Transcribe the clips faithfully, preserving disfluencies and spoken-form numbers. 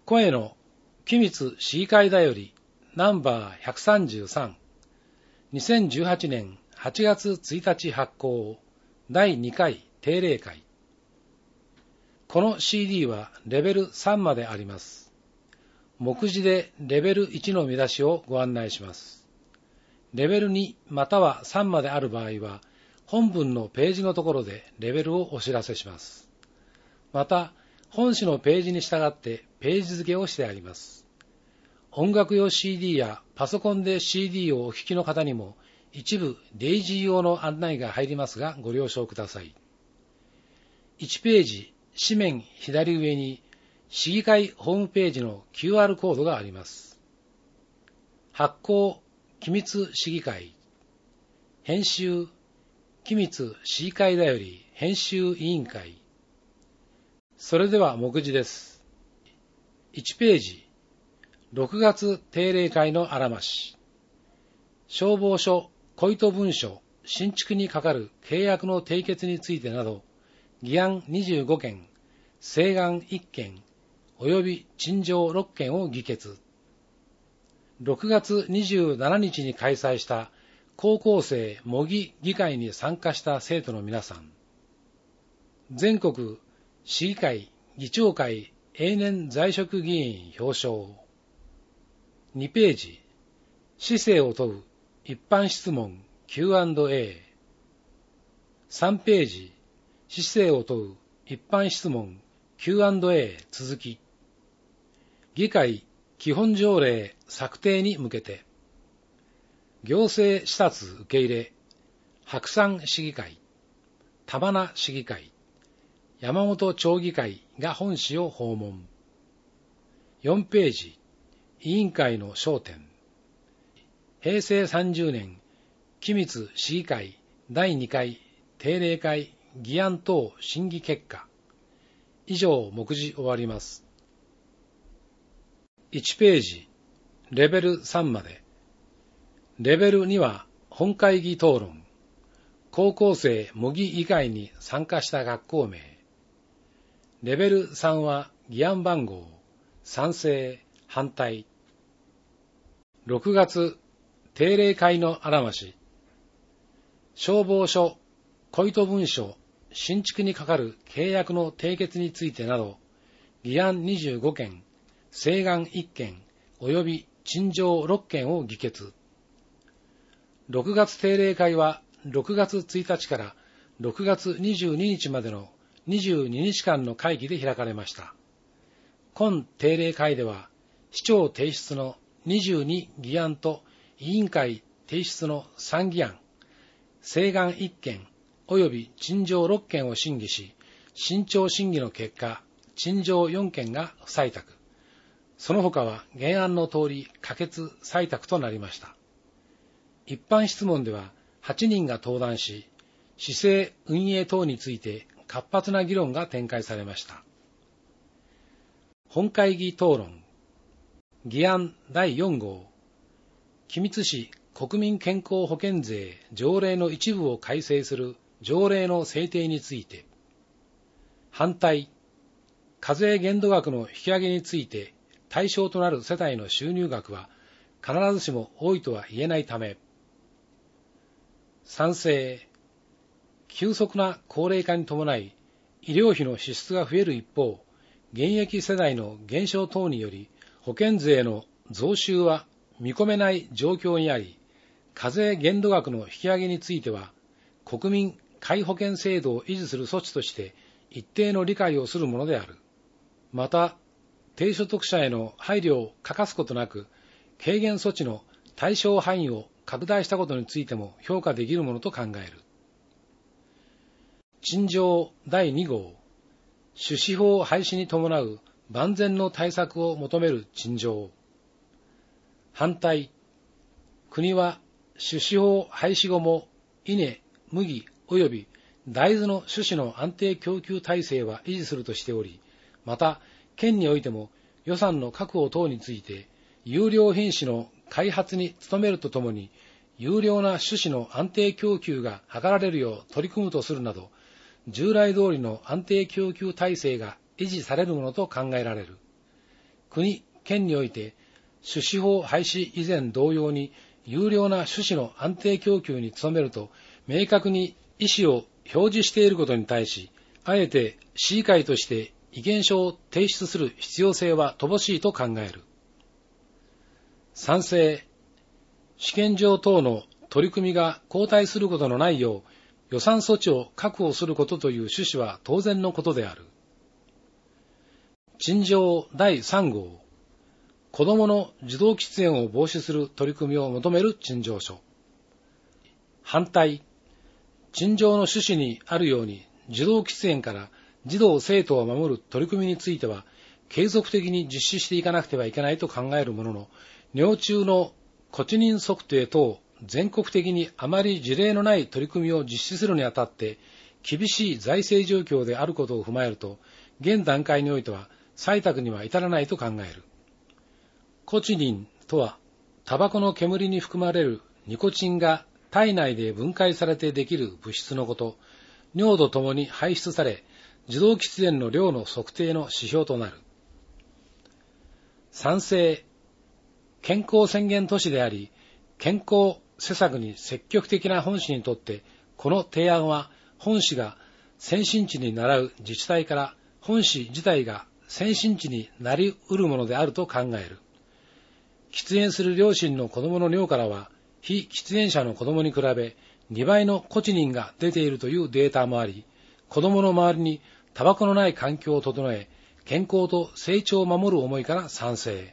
声の機密市議会だよりナンバーひゃくさんじゅうさん、にせんじゅうはちねんはちがつついたち発行だいにかい定例会。この シーディー はレベルさんまであります。目次でレベルいちの見出しをご案内します。レベルにまたはさんまである場合は、本文のページのところでレベルをお知らせします。また、本誌のページに従ってページ付けをしてあります。音楽用 シーディー やパソコンで シーディー をお聴きの方にも一部デイジー用の案内が入りますがご了承ください。いちページ、紙面左上に市議会ホームページの キューアール コードがあります。発行機密市議会、編集機密市議会だより編集委員会。それでは目次です。いちページ、ろくがつ定例会のあらまし。消防署、小糸文書、新築に係る契約の締結についてなど、議案にじゅうごけん、請願いっけん、及び陳情ろっけんを議決。ろくがつにじゅうしちにちに開催した高校生模擬議会に参加した生徒の皆さん。全国市議会議長会永年在職議員表彰。にページ、市政を問う一般質問 キューアンドエー。さんページ、市政を問う一般質問 キューアンドエー 続き。議会基本条例策定に向けて。行政視察受け入れ、白山市議会、玉名市議会、山本町議会が本市を訪問。よんページ、委員会の焦点。へいせいさんじゅうねん、機密市議会だいにかい定例会議案等審議結果。以上、目次終わります。いちページ、レベルさんまで。レベルには本会議討論、高校生模擬議会に参加した学校名。レベルさんは議案番号、賛成、反対。ろくがつ定例会のあらまし。消防署、小糸文書、新築に係る契約の締結についてなど、議案にじゅうごけん、請願いっけん、及び陳情ろっけんを議決。ろくがつ定例会はろくがつついたちからろくがつにじゅうににちまでのにじゅうににちかんの会期で開かれました。今定例会では、市長提出のにじゅうに議案と委員会提出のさん議案、請願いっけん及び陳情ろっけんを審議し、慎重審議の結果、陳情よんけんが不採択。その他は原案の通り可決採択となりました。一般質問でははちにんが登壇し、市政運営等について活発な議論が展開されました。本会議討論。議案だいよんごう。君津市国民健康保険税条例の一部を改正する条例の制定について。反対。課税限度額の引き上げについて対象となる世帯の収入額は必ずしも多いとは言えないため。賛成。急速な高齢化に伴い、医療費の支出が増える一方、現役世代の減少等により、保険税の増収は見込めない状況にあり、課税限度額の引き上げについては、国民皆保険制度を維持する措置として一定の理解をするものである。また、低所得者への配慮を欠かすことなく、軽減措置の対象範囲を拡大したことについても評価できるものと考える。陳情だいにごう。種子法廃止に伴う万全の対策を求める陳情。反対。国は種子法廃止後も稲、麦及び大豆の種子の安定供給体制は維持するとしており、また県においても予算の確保等について優良品種の開発に努めるとともに、優良な種子の安定供給が図られるよう取り組むとするなど、従来通りの安定供給体制が維持されるものと考えられる。 国、県において種子法廃止以前同様に有料な種子の安定供給に努めると明確に意思を表示していることに対し、あえて市議会として意見書を提出する必要性は乏しいと考える。賛成、試験場等の取り組みが後退することのないよう予算措置を確保することという趣旨は当然のことである。陳情だいさん号、子どもの受動喫煙を防止する取り組みを求める陳情書。反対、陳情の趣旨にあるように受動喫煙から児童生徒を守る取り組みについては継続的に実施していかなくてはいけないと考えるものの、尿中のコチニン測定等全国的にあまり事例のない取り組みを実施するにあたって厳しい財政状況であることを踏まえると、現段階においては採択には至らないと考える。コチニンとは、タバコの煙に含まれるニコチンが体内で分解されてできる物質のこと、尿とともに排出され、受動喫煙の量の測定の指標となる。賛成、健康宣言都市であり、健康施策に積極的な本市にとって、この提案は本市が先進地に倣う自治体から本市自体が先進地になり得るものであると考える。喫煙する両親の子供の尿からは、非喫煙者の子供に比べにばいのコチニンが出ているというデータもあり、子供の周りにタバコのない環境を整え、健康と成長を守る思いから賛成。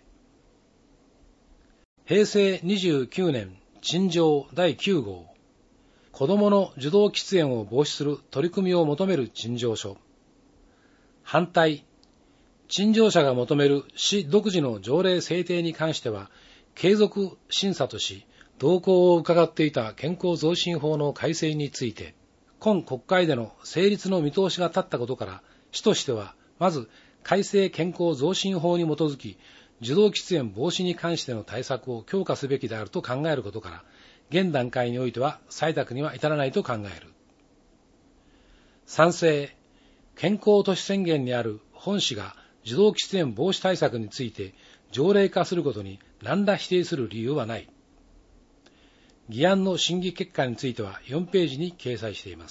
へいせいにじゅうきゅうねん陳情だいきゅう号、子供の受動喫煙を防止する取り組みを求める陳情書。反対、陳情者が求める市独自の条例制定に関しては、継続審査とし、動向を伺っていた健康増進法の改正について、今国会での成立の見通しが立ったことから、市としては、まず改正健康増進法に基づき、受動喫煙防止に関しての対策を強化すべきであると考えることから、現段階においては採択には至らないと考える。賛成、健康都市宣言にある本市が受動喫煙防止対策について条例化することに何ら否定する理由はない。議案の審議結果についてはよんページに掲載しています。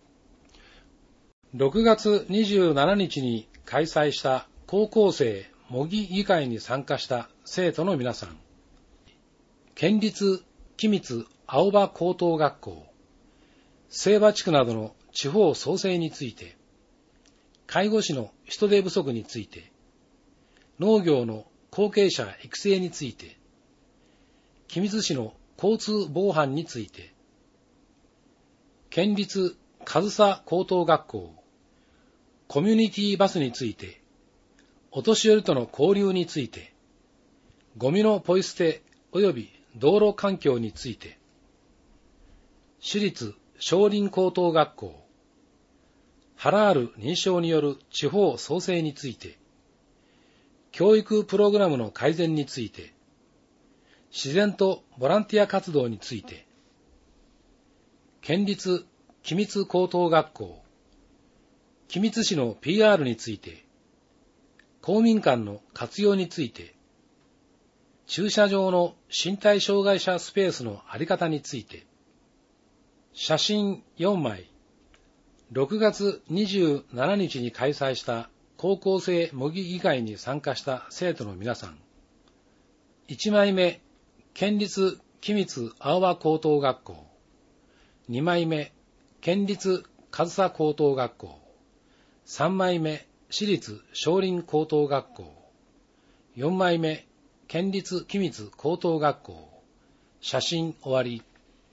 ろくがつにじゅうしちにちに開催した高校生模擬議会に参加した生徒の皆さん、県立君津青葉高等学校、清和地区などの地方創生について、介護士の人手不足について、農業の後継者育成について、君津市の交通防犯について、県立上総高等学校、コミュニティバスについて、お年寄りとの交流について、ゴミのポイ捨て及び道路環境について、私立少林高等学校、ハラール認証による地方創生について、教育プログラムの改善について、自然とボランティア活動について、県立君津高等学校、君津市の ピーアール について、公民館の活用について、駐車場の身体障害者スペースのあり方について、写真よんまい、ろくがつにじゅうしちにちに開催した高校生模擬議会に参加した生徒の皆さん、いちまいめ、県立君津青葉高等学校、にまいめ、県立上総高等学校、さんまいめ、私立少林高等学校、よんまいめ、県立君津高等学校、写真終わり。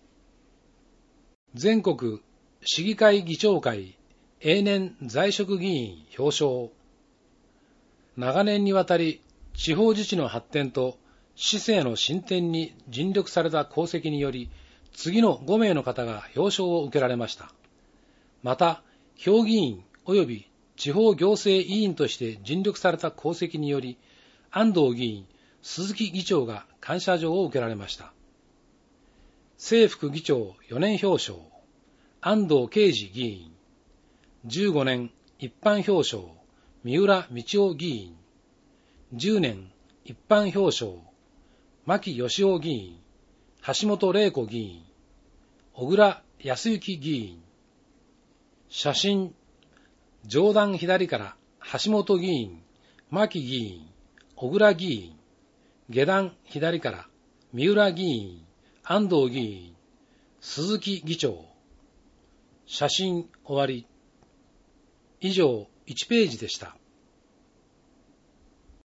全国市議会議長会永年在職議員表彰。長年にわたり地方自治の発展と市政の進展に尽力された功績により、次のごめいの方が表彰を受けられました。また、評議員及び地方行政委員として尽力された功績により、安藤議員、鈴木議長が感謝状を受けられました。正副議長よねん表彰、安藤啓二議員。じゅうごねん一般表彰、三浦道夫議員。 じゅうねん一般表彰、牧義夫議員、橋本玲子議員、小倉康之議員。写真、上段左から橋本議員、牧議員、小倉議員。下段左から三浦議員、安藤議員、鈴木議長。写真終わり。以上いちページでした。